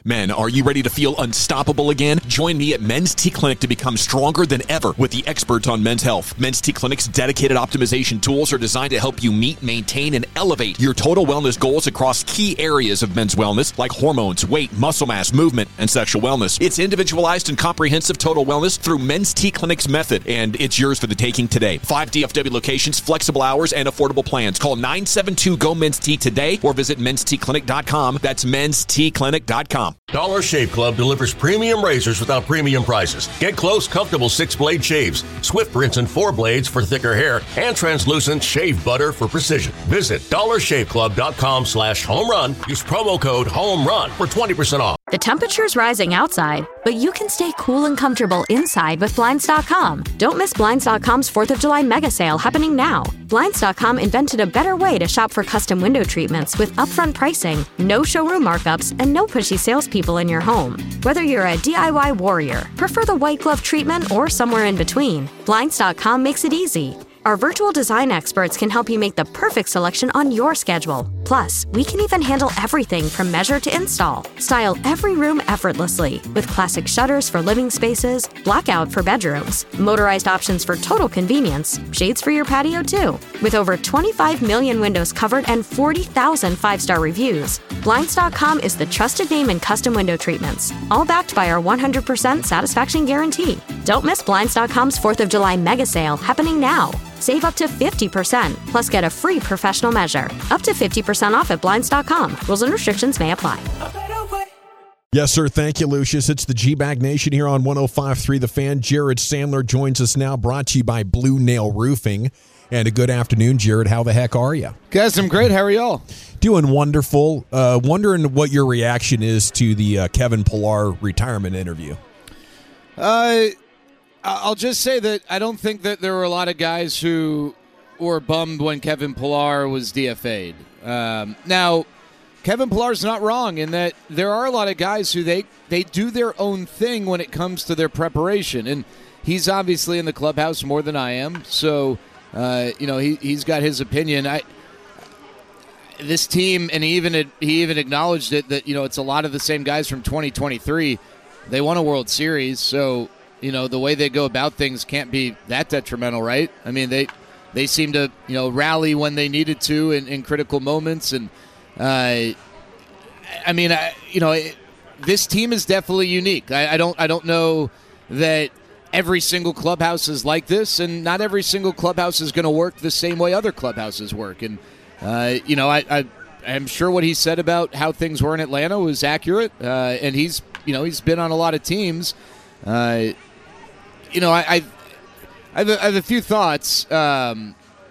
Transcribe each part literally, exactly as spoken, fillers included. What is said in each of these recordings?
Men, are you ready to feel unstoppable again? Join me at Men's T Clinic to become stronger than ever with the experts on men's health. Men's T Clinic's dedicated optimization tools are designed to help you meet, maintain, and elevate your total wellness goals across key areas of men's wellness like hormones, weight, muscle mass, movement, and sexual wellness. It's individualized and comprehensive total wellness through Men's T Clinic's method, and it's yours for the taking today. Five D F W locations, flexible hours, and affordable plans. Call nine seven two, G O, Men's T today or visit mens t clinic dot com. That's mens t clinic dot com. Dollar Shave Club delivers premium razors without premium prices. Get close, comfortable six-blade shaves, swift rinse and four blades for thicker hair, and translucent shave butter for precision. Visit dollar shave club dot com slash home run. Use promo code HOMERUN for twenty percent off. The temperature's rising outside, but you can stay cool and comfortable inside with Blinds dot com. Don't miss Blinds dot com's fourth of July mega sale happening now. Blinds dot com invented a better way to shop for custom window treatments with upfront pricing, no showroom markups, and no pushy salespeople in your home. Whether you're a D I Y warrior, prefer the white glove treatment, or somewhere in between, Blinds dot com makes it easy. Our virtual design experts can help you make the perfect selection on your schedule. Plus, we can even handle everything from measure to install. Style every room effortlessly with classic shutters for living spaces, blackout for bedrooms, motorized options for total convenience, shades for your patio too. With over twenty-five million windows covered and forty thousand five-star reviews, Blinds dot com is the trusted name in custom window treatments, all backed by our one hundred percent satisfaction guarantee. Don't miss Blinds dot com's fourth of July mega sale happening now. Save up to fifty percent, plus get a free professional measure. Up to fifty percent off at Blinds dot com. Rules and restrictions may apply. Yes, sir. Thank you, Lucius. It's the G-Bag Nation here on one oh five point three The Fan. Jared Sandler joins us now, brought to you by Blue Nail Roofing. And a good afternoon, Jared. How the heck are you? Guys, I'm great. How are y'all? Doing wonderful. Uh, wondering what your reaction is to the uh, Kevin Pillar retirement interview. Uh... I'll just say that I don't think that there were a lot of guys who were bummed when Kevin Pillar was D F A'd. Um, now, Kevin Pillar's not wrong in that there are a lot of guys who they, they do their own thing when it comes to their preparation. And he's obviously in the clubhouse more than I am. So, uh, you know, he, he's got his opinion. I This team, and he even, he even acknowledged it, that, you know, it's a lot of the same guys from twenty twenty-three. They won a World Series, so... You know, the way they go about things can't be that detrimental, right? I mean, they they seem to, you know, rally when they needed to in, in critical moments. And, uh, I mean, I, you know, it, this team is definitely unique. I, I don't I don't know that every single clubhouse is like this, and not every single clubhouse is going to work the same way other clubhouses work. And, uh, you know, I, I, I'm sure what he said about how things were in Atlanta was accurate. Uh, and he's, you know, he's been on a lot of teams. Uh, you know, I, I, I, have a, I have a few thoughts, um,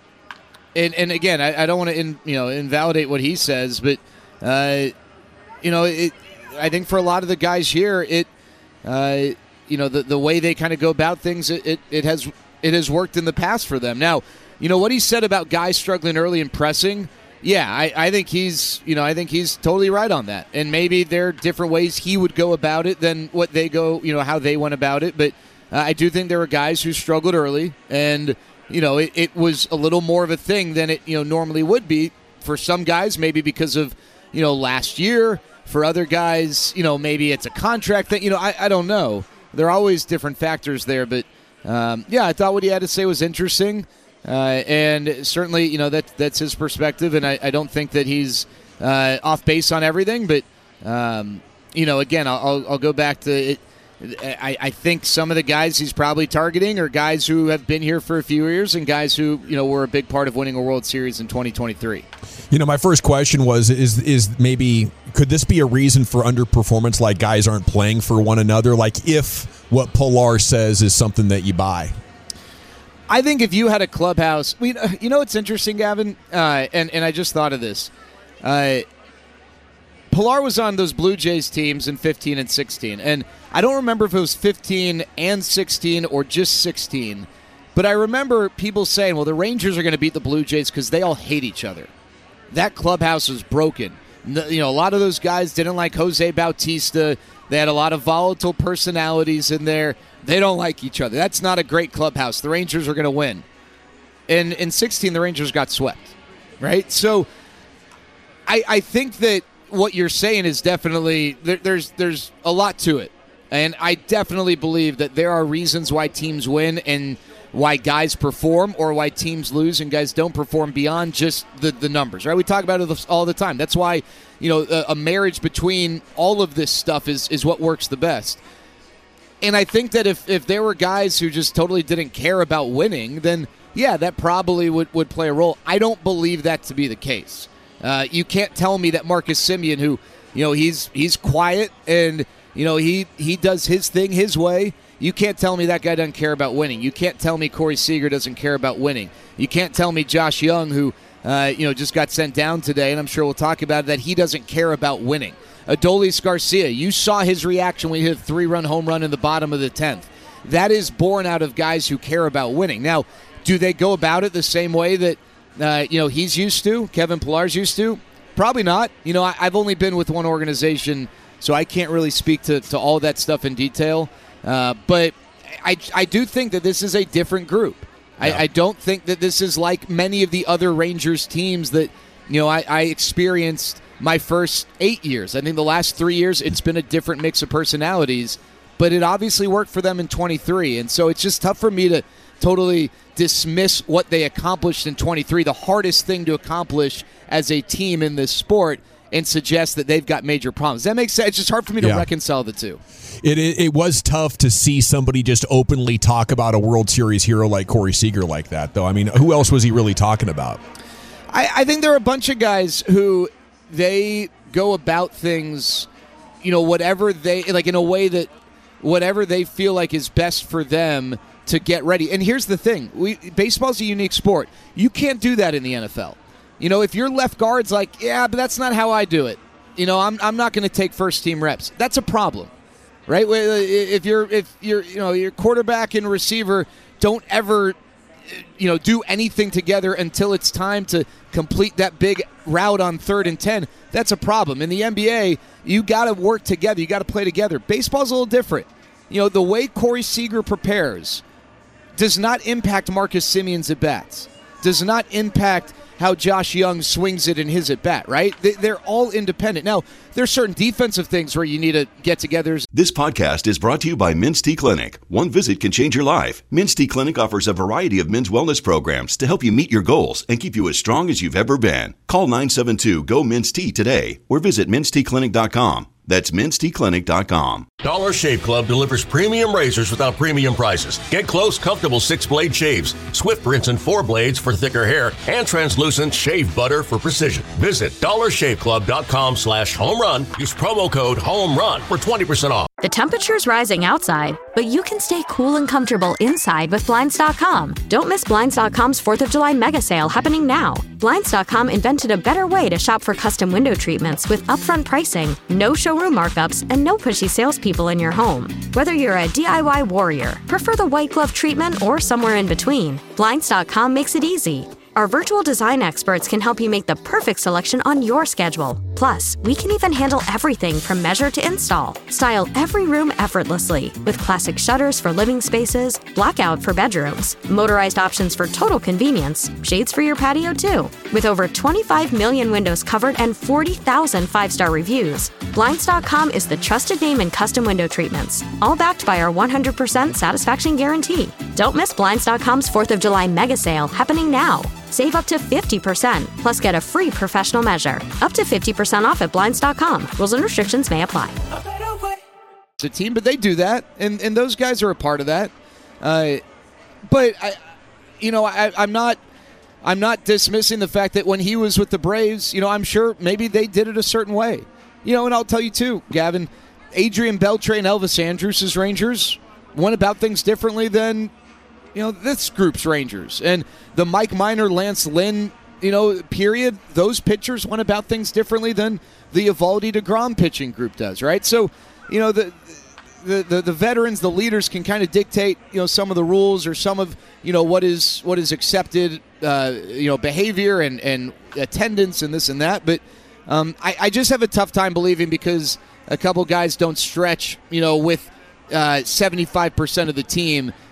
and and again, I, I don't want to, in, you know, invalidate what he says, but uh, you know, it, I think for a lot of the guys here, it, uh, you know, the the way they kind of go about things, it, it it has it has worked in the past for them. Now, you know what he said about guys struggling early and pressing. Yeah, I, I think he's, you know, I think he's totally right on that. And maybe there are different ways he would go about it than what they go, you know, how they went about it. But uh, I do think there were guys who struggled early, and, you know, it, it was a little more of a thing than it, you know, normally would be for some guys, maybe because of, you know, last year. For other guys, you know, maybe it's a contract thing. You know, I, I don't know. There are always different factors there. But, um, yeah, I thought what he had to say was interesting. Uh, and certainly, you know, that that's his perspective, and I, I don't think that he's uh, off base on everything. But, um, you know, again, I'll, I'll go back to it. I, I think some of the guys he's probably targeting are guys who have been here for a few years and guys who, you know, were a big part of winning a World Series in twenty twenty-three. You know, my first question was, is is maybe, could this be a reason for underperformance, like guys aren't playing for one another? Like if what Pillar says is something that you buy? I think if you had a clubhouse, we, you know what's interesting, Gavin, uh, and, and I just thought of this. Uh, Pillar was on those Blue Jays teams in fifteen and sixteen, and I don't remember if it was fifteen and sixteen or just sixteen, but I remember people saying, well, the Rangers are going to beat the Blue Jays because they all hate each other. That clubhouse was broken. You know, a lot of those guys didn't like Jose Bautista. They had a lot of volatile personalities in there. They don't like each other. That's not a great clubhouse. The Rangers are going to win. And in sixteen, the Rangers got swept, right? So I, I think that what you're saying is definitely there, there's there's a lot to it, and I definitely believe that there are reasons why teams win and why guys perform, or why teams lose and guys don't perform beyond just the, the numbers, right? We talk about it all the time. That's why, you know, a, a marriage between all of this stuff is, is what works the best. And I think that if, if there were guys who just totally didn't care about winning, then, yeah, that probably would, would play a role. I don't believe that to be the case. Uh, you can't tell me that Marcus Semien, who, you know, he's he's quiet and, you know, he, he does his thing his way. You can't tell me that guy doesn't care about winning. You can't tell me Corey Seager doesn't care about winning. You can't tell me Josh Young, who uh, you know just got sent down today, and I'm sure we'll talk about it, that he doesn't care about winning. Adolis Garcia, you saw his reaction when he hit a three-run home run in the bottom of the tenth. That is born out of guys who care about winning. Now, do they go about it the same way that uh, you know he's used to, Kevin Pillar's used to? Probably not. You know, I, I've only been with one organization, so I can't really speak to, to all that stuff in detail. Uh, but I, I do think that this is a different group. Yeah. I, I don't think that this is like many of the other Rangers teams that, you know, I, I experienced my first eight years. I think the last three years it's been a different mix of personalities, but it obviously worked for them in twenty-three. And so it's just tough for me to totally dismiss what they accomplished in twenty-three, the hardest thing to accomplish as a team in this sport, and suggest that they've got major problems. That makes sense. It's just hard for me to yeah. reconcile the two. It, it it was tough to see somebody just openly talk about a World Series hero like Corey Seager like that, though. I mean, who else was he really talking about? I, I think there are a bunch of guys who they go about things, you know, whatever they, like in a way that whatever they feel like is best for them to get ready. And here's the thing. We baseball's a unique sport. You can't do that in the N F L. You know, if your left guard's like, yeah, but that's not how I do it. You know, I'm I'm not going to take first team reps. That's a problem, right? If you're if you're you know your quarterback and receiver don't ever, you know, do anything together until it's time to complete that big route on third and ten, that's a problem. In the N B A, you got to work together. You got to play together. Baseball's a little different. You know, the way Corey Seager prepares does not impact Marcus Semien's at bats. Does not impact how Josh Young swings it in his at-bat, right? They're all independent. Now, there's certain defensive things where you need to get together. This podcast is brought to you by Men's T Clinic. One visit can change your life. Men's T Clinic offers a variety of men's wellness programs to help you meet your goals and keep you as strong as you've ever been. Call nine seven two, G O, Men's T today or visit mens t clinic dot com. That's mens t clinic dot com. Dollar Shave Club delivers premium razors without premium prices. Get close, comfortable six-blade shaves, Swift rinse and four blades for thicker hair, and translucent shave butter for precision. Visit dollar shave club dot com slash home run. Use promo code HOMERUN for twenty percent off. The temperature's rising outside, but you can stay cool and comfortable inside with Blinds dot com. Don't miss Blinds dot com's fourth of July mega sale happening now. Blinds dot com invented a better way to shop for custom window treatments with upfront pricing, no showroom markups, and no pushy salespeople in your home. Whether you're a D I Y warrior, prefer the white glove treatment, or somewhere in between, Blinds dot com makes it easy. Our virtual design experts can help you make the perfect selection on your schedule. Plus, we can even handle everything from measure to install. Style every room effortlessly with classic shutters for living spaces, blackout for bedrooms, motorized options for total convenience, shades for your patio too. With over twenty-five million windows covered and forty thousand five-star reviews, Blinds dot com is the trusted name in custom window treatments, all backed by our one hundred percent satisfaction guarantee. Don't miss Blinds dot com's fourth of July mega sale happening now. Save up to fifty percent, plus get a free professional measure. Up to fifty percent off at Blinds dot com. Rules and restrictions may apply. It's a team, but they do that, and, and those guys are a part of that. Uh, but, I, you know, I, I'm not I'm not dismissing the fact that when he was with the Braves, you know, I'm sure maybe they did it a certain way. You know, and I'll tell you too, Gavin, Adrian Beltre and Elvis Andrus' Rangers went about things differently than, you know, this group's Rangers. And the Mike Minor, Lance Lynn, you know, period, those pitchers went about things differently than the Evaldi DeGrom pitching group does, right? So, you know, the the the, the veterans, the leaders can kind of dictate, you know, some of the rules or some of, you know, what is what is accepted, uh, you know, behavior and, and attendance and this and that. But um, I, I just have a tough time believing because a couple guys don't stretch, you know, with uh, seventy-five percent of the team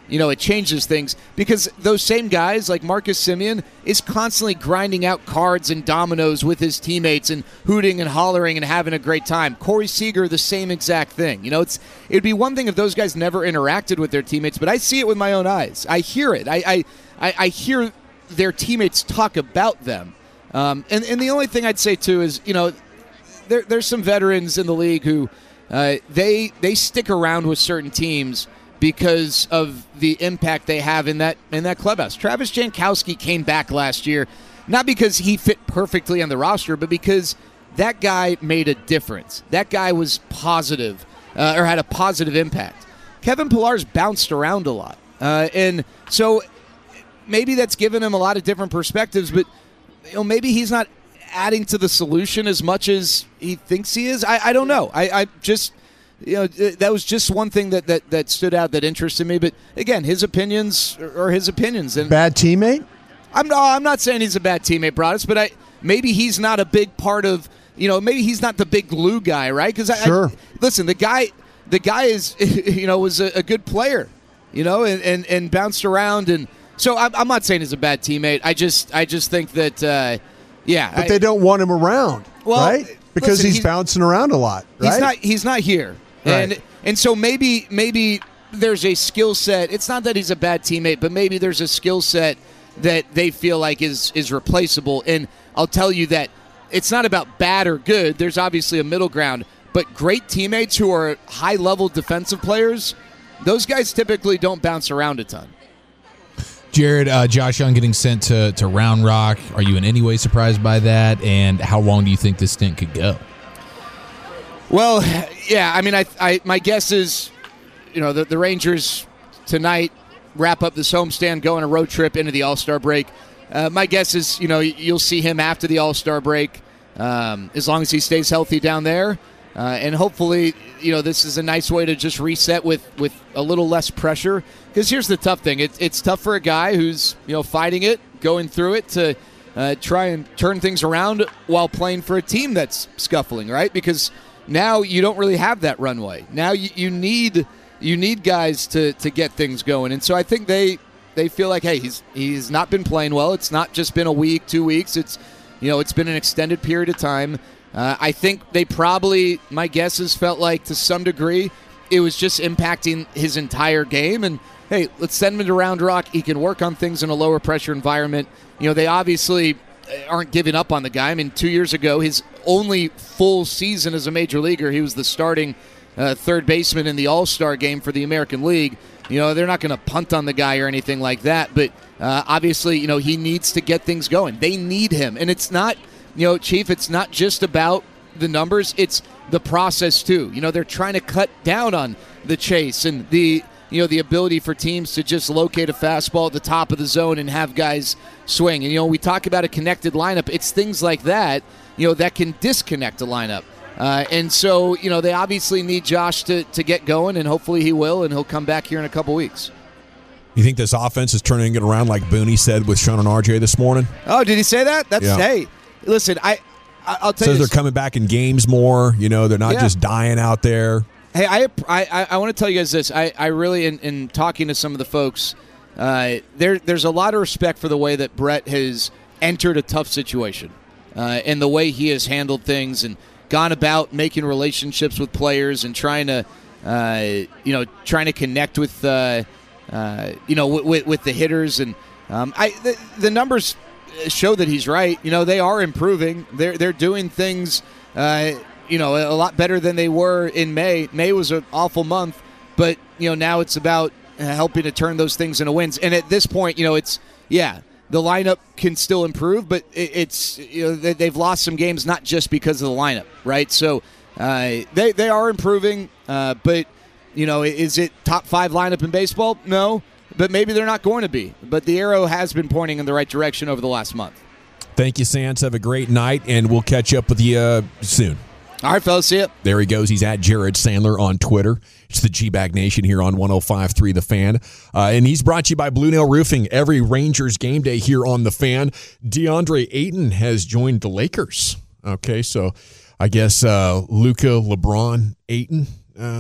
you know, it changes things because those same guys like Marcus Semien is constantly grinding out cards and dominoes with his teammates and hooting and hollering and having a great time. Corey Seager, the same exact thing. You know, it's it'd be one thing if those guys never interacted with their teammates, but I see it with my own eyes. I hear it. I I, I, I hear their teammates talk about them. Um, and, and the only thing I'd say, too, is, you know, there, there's some veterans in the league who uh, they they stick around with certain teams because of the impact they have in that in that clubhouse. Travis Jankowski came back last year, not because he fit perfectly on the roster, but because that guy made a difference. That guy was positive uh, or had a positive impact. Kevin Pillar's bounced around a lot. Uh, and so maybe that's given him a lot of different perspectives, but you know, maybe he's not adding to the solution as much as he thinks he is. I, I don't know. I, I just, you know, that was just one thing that, that, that stood out that interested me. But again, his opinions are his opinions. And bad teammate? I'm no, I'm not saying he's a bad teammate, Broadus, but I maybe he's not a big part of, you know, maybe he's not the big glue guy, right? Because sure. I, listen, the guy, the guy is, you know, was a, a good player, you know, and, and, and bounced around and. So I'm, I'm not saying he's a bad teammate. I just I just think that, uh, yeah. But I, they don't want him around, well, right? Because listen, he's, he's bouncing around a lot, right? He's not, he's not here. Right. And and so maybe maybe there's a skill set. It's not that he's a bad teammate, but maybe there's a skill set that they feel like is, is replaceable. And I'll tell you that it's not about bad or good. There's obviously a middle ground. But great teammates who are high-level defensive players, those guys typically don't bounce around a ton. Jared, uh, Josh Young getting sent to, to Round Rock. Are you in any way surprised by that? And how long do you think this stint could go? Well, yeah, I mean, I, I my guess is, you know, the, the Rangers tonight wrap up this homestand, go on a road trip into the All-Star break. Uh, my guess is, you know, you'll see him after the All-Star break, um, as long as he stays healthy down there. Uh, and hopefully, you know, this is a nice way to just reset with, with a little less pressure. Because here's the tough thing. It, it's tough for a guy who's, you know, fighting it, going through it to uh, try and turn things around while playing for a team that's scuffling, right? Because now you don't really have that runway. Now you, you need you need guys to, to get things going. And so I think they they feel like, hey, he's he's not been playing well. It's not just been a week, two weeks. It's, you know, it's been an extended period of time. Uh, I think they probably, my guess is, felt like to some degree it was just impacting his entire game. And, hey, let's send him to Round Rock. He can work on things in a lower pressure environment. You know, they obviously aren't giving up on the guy. I mean, two years ago, his only full season as a major leaguer, he was the starting uh, third baseman in the All-Star game for the American League. You know, they're not going to punt on the guy or anything like that. But uh, obviously, you know, he needs to get things going. They need him. And it's not... You know, Chief, it's not just about the numbers, it's the process too. You know, they're trying to cut down on the chase and the, you know, the ability for teams to just locate a fastball at the top of the zone and have guys swing. And, you know, we talk about a connected lineup. It's things like that, you know, that can disconnect a lineup. Uh, and so, you know, they obviously need Josh to, to get going, and hopefully he will, and he'll come back here in a couple weeks. You think this offense is turning it around like Booney said with Sean and R J this morning? Oh, did he say that? That's, yeah. Hey. Listen, I, I'll tell Says you. they're coming back in games more. You know, they're not yeah. just dying out there. Hey, I I, I want to tell you guys this. I, I really, in, in talking to some of the folks, uh, there there's a lot of respect for the way that Brett has entered a tough situation uh, and the way he has handled things and gone about making relationships with players and trying to, uh, you know, trying to connect with, uh, uh, you know, with, with the hitters. And um, I the, the numbers show that he's right. You know, they are improving. They're they're doing things, uh, you know, a lot better than they were in May. May was an awful month, but you know now it's about helping to turn those things into wins. And at this point, you know, it's yeah, the lineup can still improve, but it, it's you know they, they've lost some games not just because of the lineup, right? So uh, they they are improving, uh, but you know, is it top five lineup in baseball? No. But maybe they're not going to be. But the arrow has been pointing in the right direction over the last month. Thank you, Sans. Have a great night, and we'll catch up with you uh, soon. All right, fellas. See ya. There he goes. He's at Jared Sandler on Twitter. It's the G-Bag Nation here on one oh five point three The Fan. Uh, and he's brought to you by Blue Nail Roofing. Every Rangers game day here on The Fan. DeAndre Ayton has joined the Lakers. Okay, so I guess uh, Luka, LeBron, Ayton. Uh,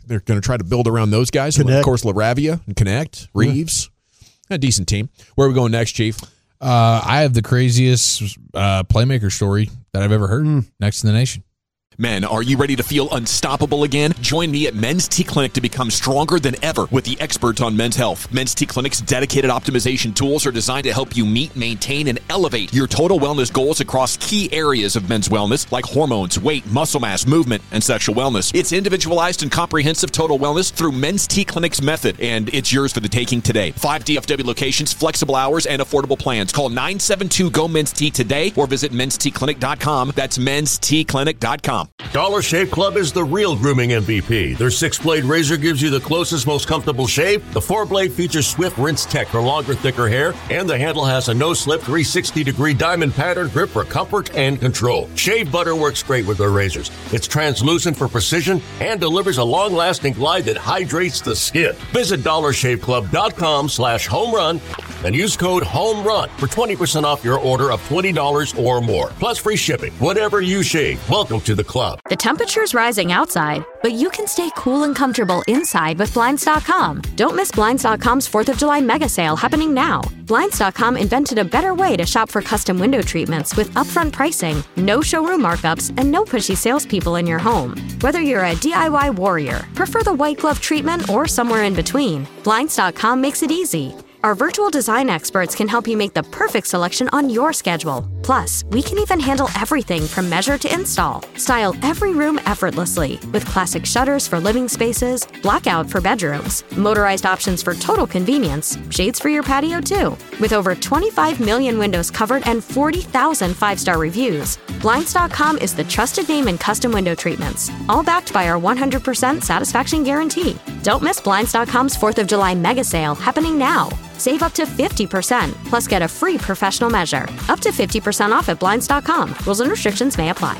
they're going to try to build around those guys. And of course, LaRavia and Connect, Reeves, yeah. a decent team. Where are we going next, Chief? Uh, I have the craziest uh, playmaker story that I've ever heard. Mm. Next in the nation. Men, are you ready to feel unstoppable again? Join me at Men's T Clinic to become stronger than ever with the experts on men's health. Men's T Clinic's dedicated optimization tools are designed to help you meet, maintain, and elevate your total wellness goals across key areas of men's wellness like hormones, weight, muscle mass, movement, and sexual wellness. It's individualized and comprehensive total wellness through Men's T Clinic's method, and it's yours for the taking today. Five D F W locations, flexible hours, and affordable plans. Call nine seven two, G O, Men's T today or visit mens t clinic dot com. That's mens t clinic dot com. Dollar Shave Club is the real grooming M V P. Their six-blade razor gives you the closest, most comfortable shave. The four-blade features Swift Rinse Tech for longer, thicker hair. And the handle has a no-slip three hundred sixty degree diamond pattern grip for comfort and control. Shave butter works great with their razors. It's translucent for precision and delivers a long-lasting glide that hydrates the skin. Visit dollar shave club dot com slash home run and use code HOMERUN for twenty percent off your order of twenty dollars or more. Plus free shipping. Whatever you shave, welcome to the club. The temperature's rising outside, but you can stay cool and comfortable inside with Blinds dot com. Don't miss Blinds dot com's fourth of July mega sale happening now. Blinds dot com invented a better way to shop for custom window treatments with upfront pricing, no showroom markups, and no pushy salespeople in your home. Whether you're a D I Y warrior, prefer the white glove treatment, or somewhere in between, Blinds dot com makes it easy. Our virtual design experts can help you make the perfect selection on your schedule. Plus, we can even handle everything from measure to install. Style every room effortlessly with classic shutters for living spaces, blackout for bedrooms, motorized options for total convenience, shades for your patio too. With over twenty-five million windows covered and forty thousand five-star reviews, Blinds dot com is the trusted name in custom window treatments, all backed by our one hundred percent satisfaction guarantee. Don't miss Blinds dot com's fourth of July mega sale happening now. Save up to fifty percent, plus get a free professional measure. Up to fifty percent off at Blinds dot com. Rules and restrictions may apply.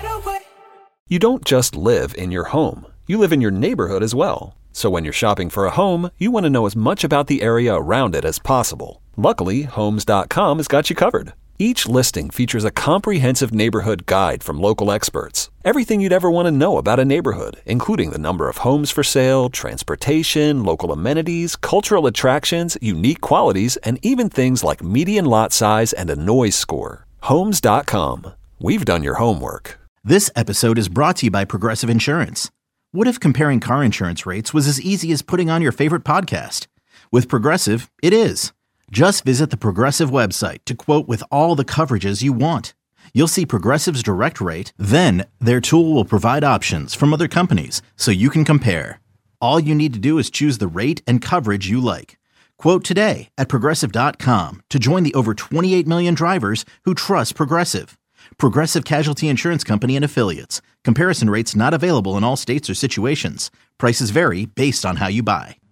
You don't just live in your home. You live in your neighborhood as well. So when you're shopping for a home, you want to know as much about the area around it as possible. Luckily, homes dot com has got you covered. Each listing features a comprehensive neighborhood guide from local experts. Everything you'd ever want to know about a neighborhood, including the number of homes for sale, transportation, local amenities, cultural attractions, unique qualities, and even things like median lot size and a noise score. homes dot com. We've done your homework. This episode is brought to you by Progressive Insurance. What if comparing car insurance rates was as easy as putting on your favorite podcast? With Progressive, it is. Just visit the Progressive website to quote with all the coverages you want. You'll see Progressive's direct rate, then their tool will provide options from other companies so you can compare. All you need to do is choose the rate and coverage you like. Quote today at progressive dot com to join the over twenty-eight million drivers who trust Progressive. Progressive Casualty Insurance Company and Affiliates. Comparison rates not available in all states or situations. Prices vary based on how you buy.